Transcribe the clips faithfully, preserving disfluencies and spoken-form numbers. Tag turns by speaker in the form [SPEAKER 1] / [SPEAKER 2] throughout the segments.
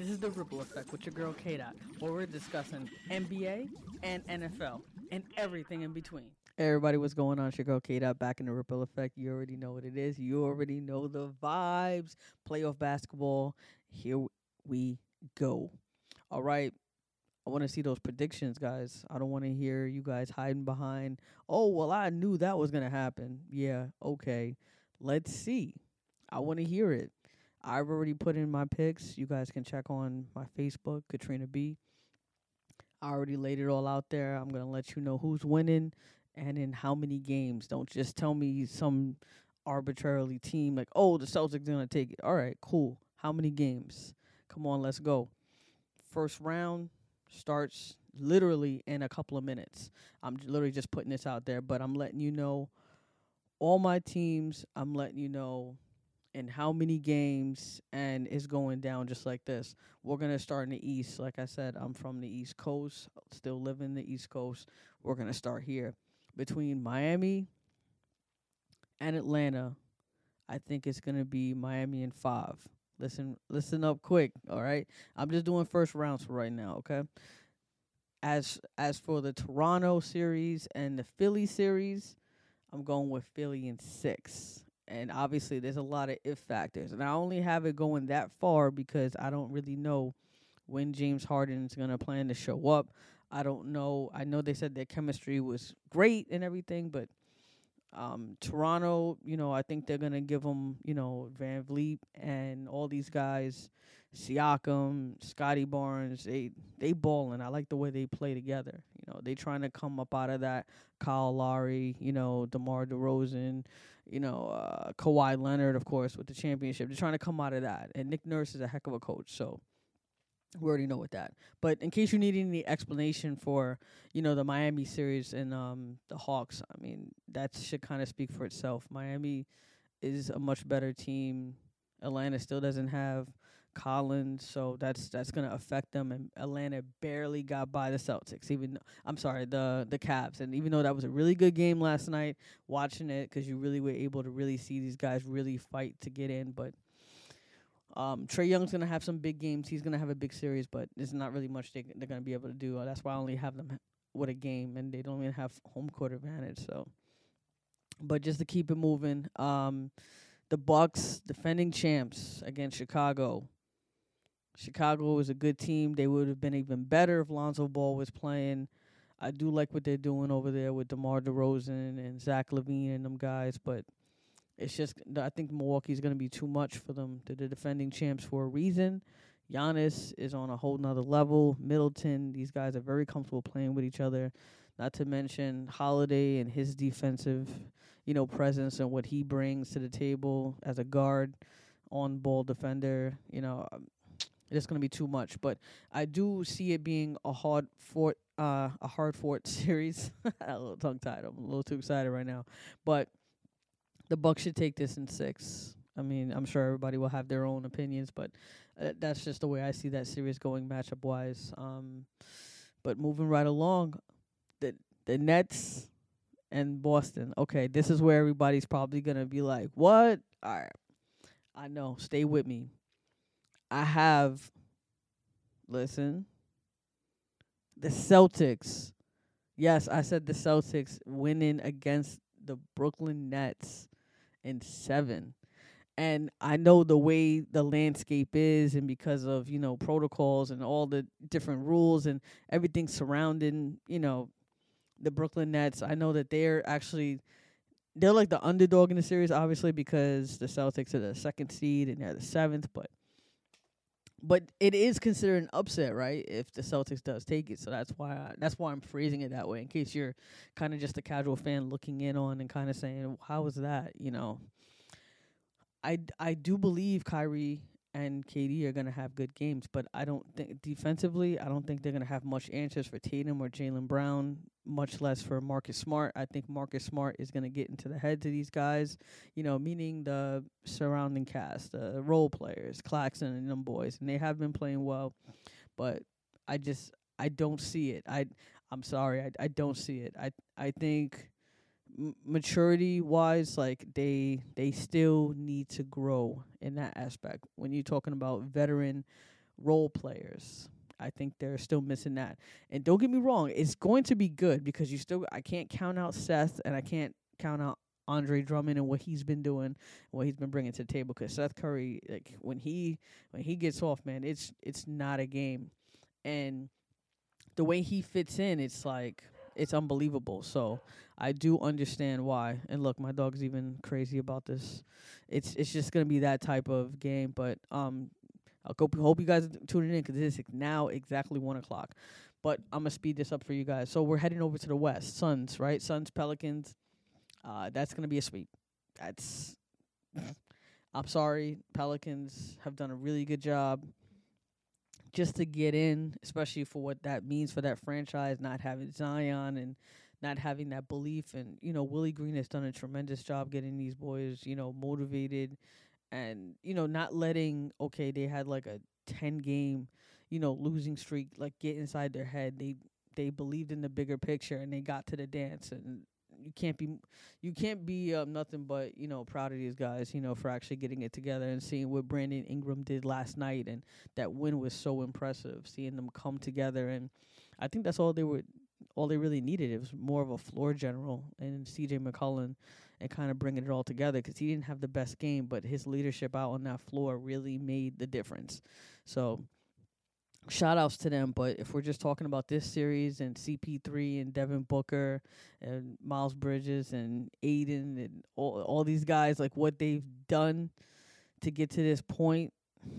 [SPEAKER 1] This is the Ripple Effect with your girl K Dot, where we're discussing N B A and N F L and everything in between. Hey everybody, what's going on? It's your girl K Dot back in the Ripple Effect. You already know what it is. You already know the vibes. Playoff basketball. Here we go. All right. I want to see those predictions, guys. I don't want to hear you guys hiding behind, oh, well, I knew that was going to happen. Yeah, okay. Let's see. I want to hear it. I've already put in my picks. You guys can check on my Facebook, Katrina B. I already laid it all out there. I'm going to let you know who's winning and in how many games. Don't just tell me some arbitrarily team like, oh, the Celtics going to take it. All right, cool. How many games? Come on, let's go. First round starts literally in a couple of minutes. I'm j- literally just putting this out there, but I'm letting you know all my teams. I'm letting you know in how many games, and it's going down just like this. We're going to start in the East. Like I said, I'm from the East Coast, still living in the East Coast. We're going to start here. Between Miami and Atlanta, I think it's going to be Miami in five. Listen, listen up quick, all right? I'm just doing first rounds for right now, okay? As as for the Toronto series and the Philly series, I'm going with Philly in six. And obviously, there's a lot of if factors. And I only have it going that far because I don't really know when James Harden is going to plan to show up. I don't know. I know they said their chemistry was great and everything, but um, Toronto, you know, I think they're going to give them, you know, Van Vliet and all these guys, Siakam, Scotty Barnes, they they balling. I like the way they play together. You know, they trying to come up out of that. Kyle Lowry, you know, DeMar DeRozan, you know, uh, Kawhi Leonard, of course, with the championship. They're trying to come out of that. And Nick Nurse is a heck of a coach, so we already know what that. But in case you need any explanation for, you know, the Miami series and um the Hawks, I mean, that should kind of speak for itself. Miami is a much better team. Atlanta still doesn't have Collins, so that's that's gonna affect them. And Atlanta barely got by the Celtics. Even I'm sorry, the the Cavs. And even though that was a really good game last night, watching it because you really were able to really see these guys really fight to get in. But um, Trey Young's gonna have some big games. He's gonna have a big series, but there's not really much they they're gonna be able to do. Uh, that's why I only have them with a game, and they don't even have home court advantage. So, but just to keep it moving, um, the Bucks defending champs against Chicago. Chicago is a good team. They would have been even better if Lonzo Ball was playing. I do like what they're doing over there with DeMar DeRozan and Zach Levine and them guys, but it's just I think Milwaukee's going to be too much for them. They're the defending champs for a reason. Giannis is on a whole nother level. Middleton, these guys are very comfortable playing with each other. Not to mention Holiday and his defensive, you know, presence and what he brings to the table as a guard, on ball defender. You know, um, it's going to be too much. But I do see it being a hard fought, uh, a hard fought series. A little tongue tied. I'm a little too excited right now, but the Bucks should take this in six. I mean, I'm sure everybody will have their own opinions, but uh, that's just the way I see that series going matchup wise. Um, but moving right along, the the Nets and Boston. Okay, this is where everybody's probably gonna be like, "What?" All right, I know. Stay with me. I have. Listen, the Celtics. Yes, I said the Celtics winning against the Brooklyn Nets in seven. And I know the way the landscape is, and because of, you know, protocols and all the different rules and everything surrounding, you know, the Brooklyn Nets, I know that they're actually, they're like the underdog in the series, obviously, because the Celtics are the second seed and they're the seventh, but but it is considered an upset, right? If the Celtics does take it, so that's why I, that's why I'm phrasing it that way. In case you're kind of just a casual fan looking in on and kind of saying, "How is that?" You know, I, d- I do believe Kyrie and K D are going to have good games, but I don't think defensively, I don't think they're going to have much answers for Tatum or Jalen Brown, much less for Marcus Smart. I think Marcus Smart is going to get into the heads of these guys, you know, meaning the surrounding cast, the role players, Claxton and them boys, and they have been playing well, but I just I don't see it. I I'm sorry, I I don't see it. I I think m- maturity wise, like they they still need to grow in that aspect. When you're talking about veteran role players. I think they're still missing that. And don't get me wrong, it's going to be good because you still I can't count out Seth and I can't count out Andre Drummond and what he's been doing, what he's been bringing to the table. Because Seth Curry, like when he when he gets off, man, it's it's not a game. And the way he fits in, it's like it's unbelievable. So I do understand why. And look, my dog's even crazy about this. It's it's just gonna be that type of game. But um, I hope hope you guys are tuning in because it's now exactly one o'clock. But I'm gonna speed this up for you guys. So we're heading over to the West. Suns, right? Suns, Pelicans. Uh, that's gonna be a sweep. That's. I'm sorry, Pelicans have done a really good job just to get in, especially for what that means for that franchise, not having Zion and not having that belief. And, you know, Willie Green has done a tremendous job getting these boys, you know, motivated and, you know, not letting, okay, they had like a ten-game, you know, losing streak, like get inside their head. They they believed in the bigger picture and they got to the dance. And you can't be you can't be um, nothing but, you know, proud of these guys, you know, for actually getting it together and seeing what Brandon Ingram did last night. And that win was so impressive, seeing them come together. And I think that's all they were, all they really needed. It was more of a floor general and C J McCollum and kind of bringing it all together because he didn't have the best game, but his leadership out on that floor really made the difference. So shout outs to them. But if we're just talking about this series and C P three and Devin Booker and Miles Bridges and Aiden and all, all these guys, like what they've done to get to this point,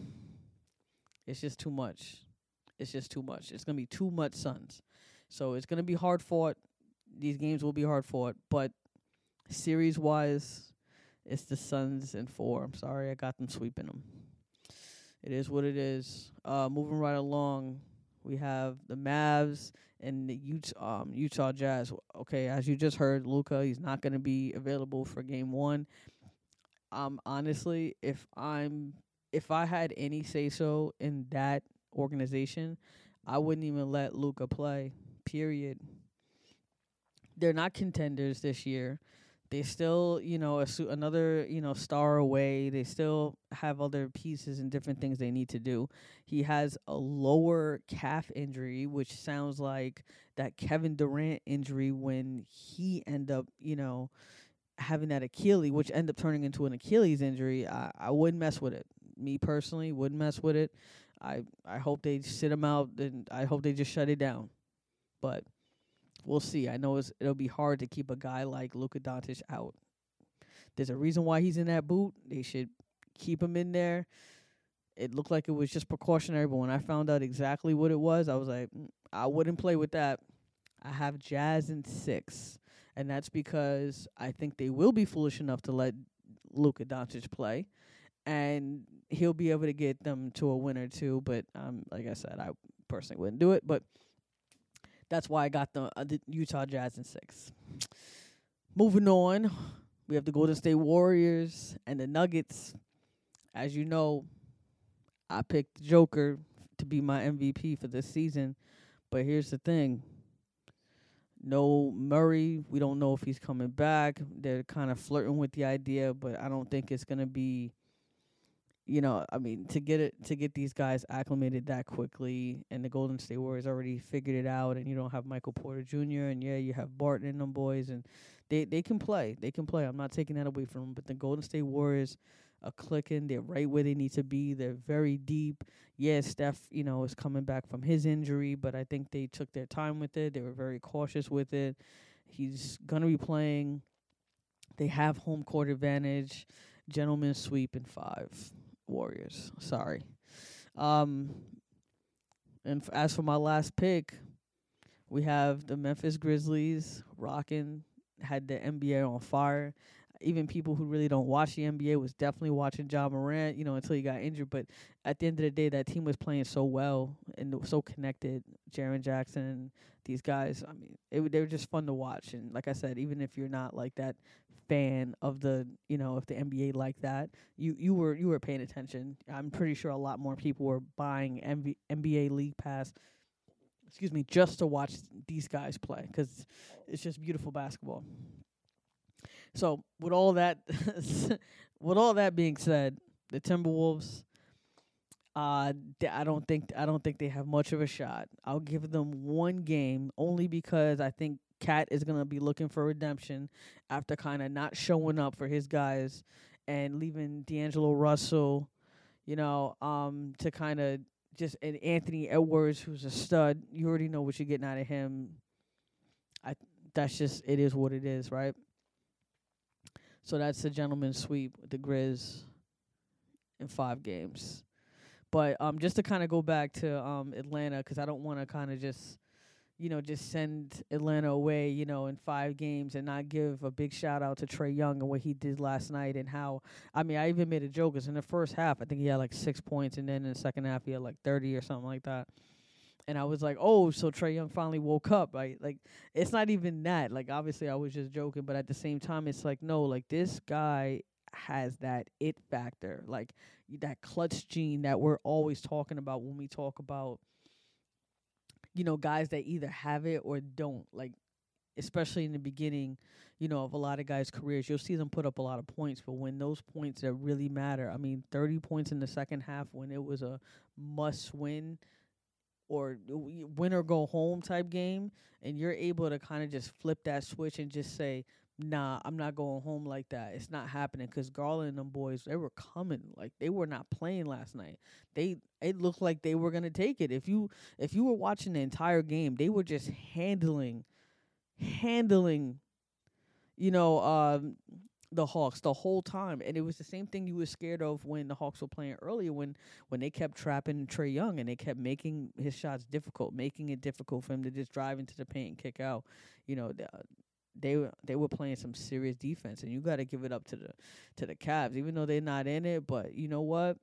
[SPEAKER 1] it's just too much. It's just too much. It's going to be too much Suns. So it's going to be hard fought. These games will be hard fought. But series wise, it's the Suns in four. I'm sorry, I got them sweeping them. It is what it is. Uh, moving right along, we have the Mavs and the Utah, um, Utah Jazz. Okay, as you just heard, Luka, he's not going to be available for game one. Um, honestly, if I'm if I had any say so in that organization, I wouldn't even let Luka play. Period. They're not contenders this year. They still, you know, a su- another, you know, star away. They still have other pieces and different things they need to do. He has a lower calf injury, which sounds like that Kevin Durant injury when he ended up, you know, having that Achilles, which ended up turning into an Achilles injury. I, I wouldn't mess with it. Me personally, wouldn't mess with it. I, I hope they sit him out, and I hope they just shut it down. But we'll see. I know it's, it'll be hard to keep a guy like Luka Doncic out. There's a reason why he's in that boot. They should keep him in there. It looked like it was just precautionary, but when I found out exactly what it was, I was like, mm, I wouldn't play with that. I have Jazz in six, and that's because I think they will be foolish enough to let Luka Doncic play, and he'll be able to get them to a win or two. But um, like I said, I personally wouldn't do it, but that's why I got the, uh, the Utah Jazz in six. Moving on, we have the Golden State Warriors and the Nuggets. As you know, I picked the Joker to be my M V P for this season. But here's the thing. No Murray. We don't know if he's coming back. They're kind of flirting with the idea, but I don't think it's going to be, you know, I mean, to get it to get these guys acclimated that quickly, and the Golden State Warriors already figured it out, and you don't have Michael Porter Junior and yeah, you have Barton and them boys, and they they can play. They can play. I'm not taking that away from them, but the Golden State Warriors are clicking. They're right where they need to be. They're very deep. Yeah, Steph, you know, is coming back from his injury, but I think they took their time with it. They were very cautious with it. He's gonna be playing. They have home court advantage. Gentlemen sweep in five. Warriors. Sorry. Um, and f- as for my last pick, we have the Memphis Grizzlies rocking, had the N B A on fire. Even people who really don't watch the N B A was definitely watching Ja Morant, you know, until he got injured. But at the end of the day, that team was playing so well and so connected. Jaren Jackson, these guys, I mean, it, they were just fun to watch. And like I said, even if you're not like that fan of the, you know, if the N B A like that, you, you were you were paying attention. I'm pretty sure a lot more people were buying N B A League Pass, excuse me, just to watch these guys play because it's just beautiful basketball. So with all that, with all that being said, the Timberwolves, Uh, th- I don't think I don't think they have much of a shot. I'll give them one game only because I think Cat is gonna be looking for redemption after kind of not showing up for his guys and leaving D'Angelo Russell, you know, um, to kind of just and Anthony Edwards, who's a stud. You already know what you're getting out of him. I that's just it is what it is, right? So that's the gentleman's sweep with the Grizz in five games. But um, just to kind of go back to um Atlanta, because I don't want to kind of just you know just send Atlanta away, you know, in five games and not give a big shout out to Trae Young and what he did last night and how I mean I even made a joke because in the first half I think he had like six points and then in the second half he had like thirty or something like that. And I was like, oh, so Trae Young finally woke up, right? Like, it's not even that. Like, obviously, I was just joking, but at the same time, it's like, no, like this guy has that it factor, like that clutch gene that we're always talking about when we talk about, you know, guys that either have it or don't. Like, especially in the beginning, you know, of a lot of guys' careers, you'll see them put up a lot of points, but when those points that really matter, I mean, thirty points in the second half when it was a must win or win or go home type game, and you're able to kind of just flip that switch and just say, nah, I'm not going home like that. It's not happening because Garland and them boys, they were coming. Like, they were not playing last night. They It looked like they were going to take it. If you if you were watching the entire game, they were just handling, handling, you know, um, the Hawks the whole time, and it was the same thing you were scared of when the Hawks were playing earlier, when when they kept trapping Trae Young and they kept making his shots difficult, making it difficult for him to just drive into the paint and kick out. You know, the, they were they were playing some serious defense, and you got to give it up to the to the Cavs, even though they're not in it. But you know what?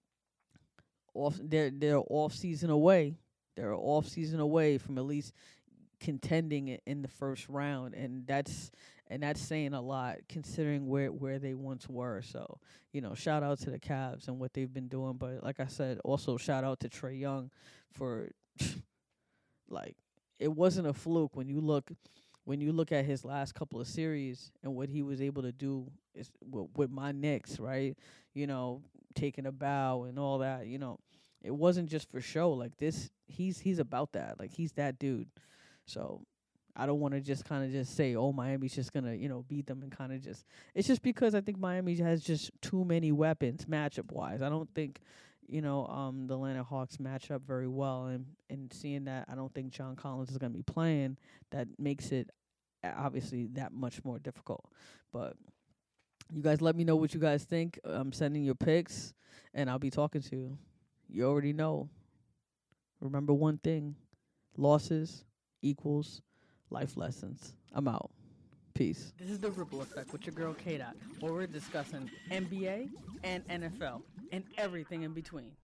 [SPEAKER 1] Off they're they're off season away. They're off season away from at least contending it in the first round, and that's and that's saying a lot considering where where they once were. So, you know, shout out to the Cavs and what they've been doing, but like I said, also shout out to Trae Young for like it wasn't a fluke when you look when you look at his last couple of series and what he was able to do is with, with my Knicks, right? You know, taking a bow and all that, you know. It wasn't just for show. Like this he's he's about that. Like he's that dude. So I don't want to just kind of just say, oh, Miami's just going to, you know, beat them and kind of just – it's just because I think Miami has just too many weapons matchup-wise. I don't think, you know, um, the Atlanta Hawks match up very well. And, and seeing that, I don't think John Collins is going to be playing. That makes it obviously that much more difficult. But you guys let me know what you guys think. I'm sending your picks, and I'll be talking to you. You already know. Remember one thing. Losses equals life lessons. I'm out. Peace. This is the Ripple Effect with your girl K Dot, where we're discussing N B A and N F L and everything in between.